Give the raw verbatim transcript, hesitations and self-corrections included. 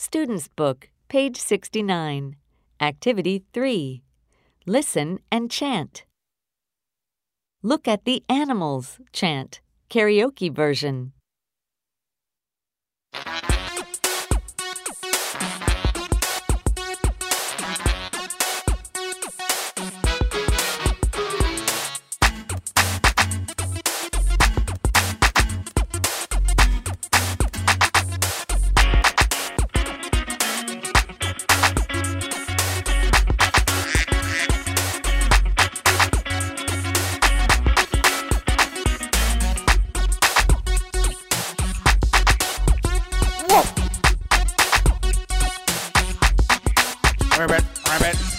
Student's Book, page sixty-nine. Activity three. Listen and chant. Look at the animals chant, karaoke version. Rabbit, rabbit.